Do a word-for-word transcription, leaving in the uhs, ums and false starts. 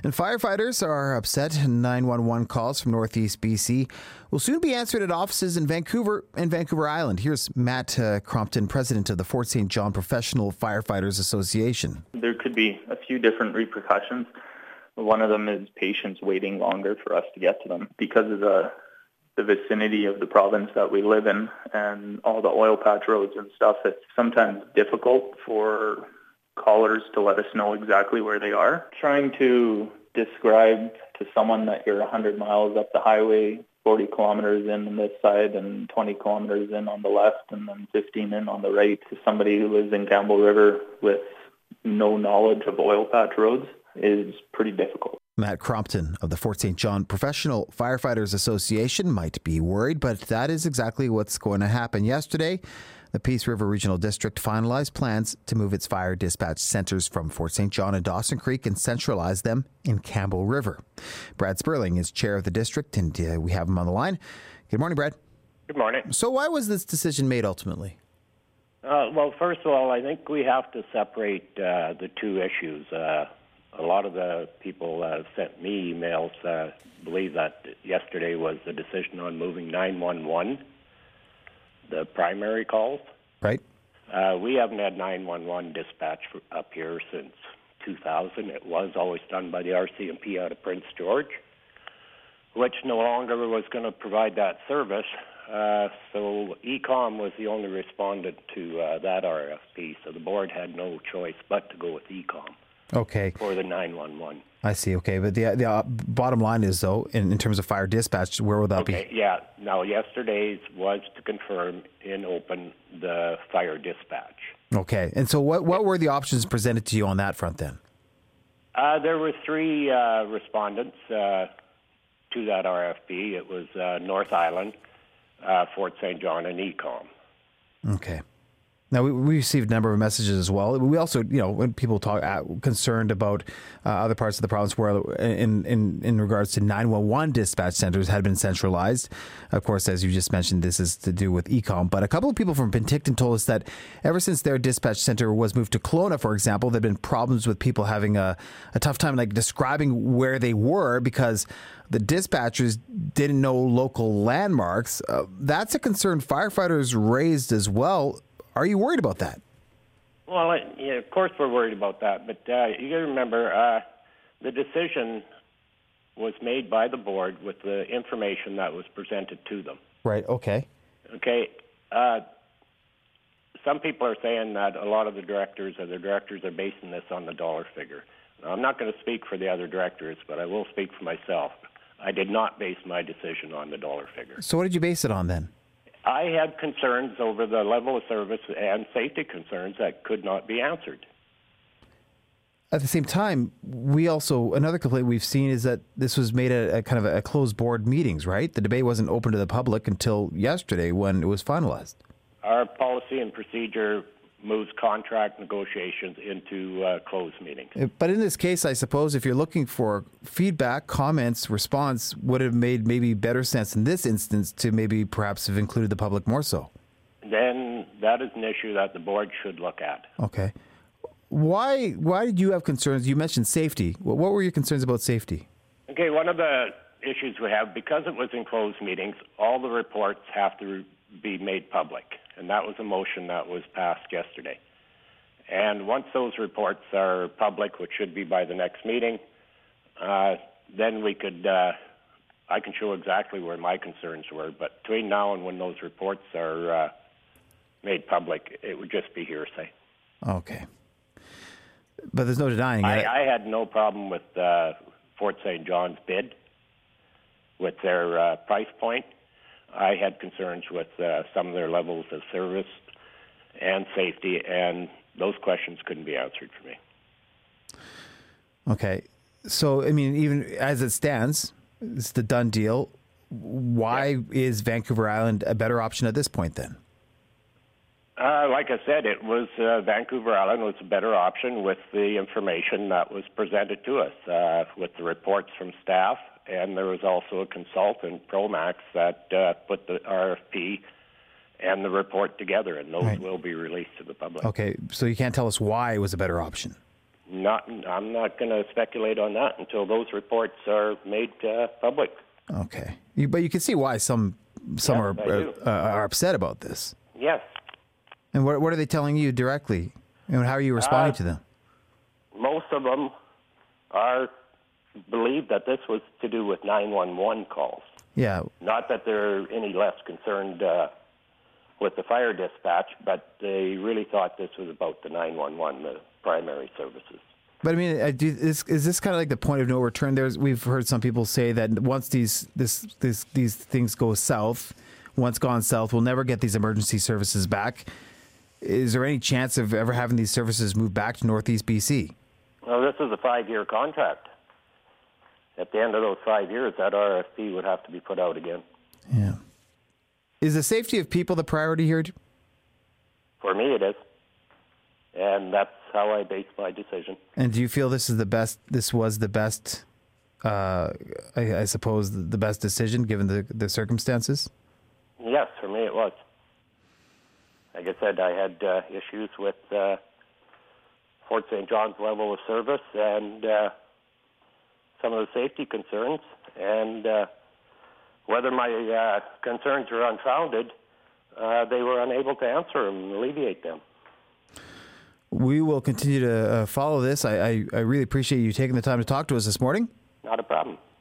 And firefighters are upset. nine one one calls from Northeast B C will soon be answered at offices in Vancouver and Vancouver Island. Here's Matt uh, Crompton, president of the Fort Saint John Professional Firefighters Association. There could be a few different repercussions. One of them is patients waiting longer for us to get to them because of the the vicinity of the province that we live in and all the oil patch roads and stuff. It's sometimes difficult for callers to let us know exactly where they are. Trying to describe to someone that you're one hundred miles up the highway, forty kilometers in on this side and twenty kilometers in on the left and then fifteen in on the right, to somebody who lives in Campbell River with no knowledge of oil patch roads is pretty difficult. Matt Crompton of the Fort Saint John Professional Firefighters Association might be worried, but that is exactly what's going to happen. Yesterday, the Peace River Regional District finalized plans to move its fire dispatch centres from Fort Saint John and Dawson Creek and centralize them in Campbell River. Brad Sperling is chair of the district, and uh, we have him on the line. Good morning, Brad. Good morning. So why was this decision made ultimately? Uh, well, first of all, I think we have to separate uh, the two issues. Uh, a lot of the people uh, sent me emails uh, believe that yesterday was the decision on moving nine one one, the primary calls. Right. Uh, we haven't had nine one one dispatch for, up here since two thousand. It was always done by the R C M P out of Prince George, which no longer was going to provide that service. Uh, so E COM was the only respondent to uh, that R F P, so the board had no choice but to go with E COM. Okay. For the nine one one. I see. Okay. But the the uh, bottom line is, though, in, in terms of fire dispatch, where will that okay, be? Yeah. Now, yesterday's was to confirm in open the fire dispatch. Okay. And so what, what were the options presented to you on that front then? Uh, there were three uh, respondents uh, to that R F P. It was uh, North Island, uh, Fort Saint John, and E COM. Okay. Now, we, we received a number of messages as well. We also, you know, when people talk uh, concerned about uh, other parts of the province where, in, in, in regards to nine one one dispatch centers had been centralized. Of course, as you just mentioned, this is to do with E COM. But a couple of people from Penticton told us that ever since their dispatch center was moved to Kelowna, for example, there have been problems with people having a, a tough time like describing where they were because the dispatchers didn't know local landmarks. Uh, that's a concern firefighters raised as well. Are you worried about that? Well, I, yeah, of course we're worried about that, but uh, you got to remember uh, the decision was made by the board with the information that was presented to them. Right. Okay. Okay. Uh, some people are saying that a lot of the directors or the directors are basing this on the dollar figure. Now, I'm not going to speak for the other directors, but I will speak for myself. I did not base my decision on the dollar figure. So what did you base it on then? I had concerns over the level of service and safety concerns that could not be answered. At the same time, we also, another complaint we've seen is that this was made at a kind of a closed board meetings, right? The debate wasn't open to the public until yesterday when it was finalized. Our policy and procedure moves contract negotiations into uh, closed meetings. But in this case, I suppose if you're looking for feedback, comments, response, would have made maybe better sense in this instance to maybe perhaps have included the public more so. Then that is an issue that the board should look at. Okay. Why Why did you have concerns? You mentioned safety. What were your concerns about safety? Okay, one of the issues we have, because it was in closed meetings, all the reports have to be made public. And that was a motion that was passed yesterday. And once those reports are public, which should be by the next meeting, uh, then we could, uh, I can show exactly where my concerns were. But between now and when those reports are uh, made public, it would just be hearsay. Okay. But there's no denying it. I, I had no problem with uh, Fort Saint John's bid, with their uh, price point. I had concerns with uh, some of their levels of service and safety, and those questions couldn't be answered for me. Okay. So, I mean, even as it stands, it's the done deal. Why yeah. is Vancouver Island a better option at this point then? Uh, like I said, it was uh, Vancouver Island was a better option with the information that was presented to us, uh, with the reports from staff. And there was also a consultant, Promax, that uh, put the R F P and the report together, and those right. will be released to the public. Okay, so you can't tell us why it was a better option? Not, I'm not going to speculate on that until those reports are made uh, public. Okay, you, but you can see why some some Yes, are I do. uh, are upset about this. Yes. And what what are they telling you directly? And how are you responding Uh, to them? Most of them are believe that this was to do with nine one one calls. Yeah, Not that they're any less concerned uh, with the fire dispatch, but they really thought this was about the nine one one, the primary services. but I mean, I do, is, is this kind of like the point of no return? There's we've heard some people say that once these this this these things go south, once gone south, we'll never get these emergency services back. Is there any chance of ever having these services move back to Northeast B C? Well, this is a five-year contract. At the end of those five years, that R F P would have to be put out again. Yeah. Is the safety of people the priority here? For me, it is. And that's how I base my decision. And do you feel this is the best? This was the best, uh, I, I suppose, the best decision given the the circumstances. Yes, for me it was. Like I said, I had uh, issues with uh, Fort Saint John's level of service and uh, some of the safety concerns. And uh, whether my uh, concerns were unfounded, uh, they were unable to answer them and alleviate them. We will continue to uh, follow this. I, I, I really appreciate you taking the time to talk to us this morning. Not a problem.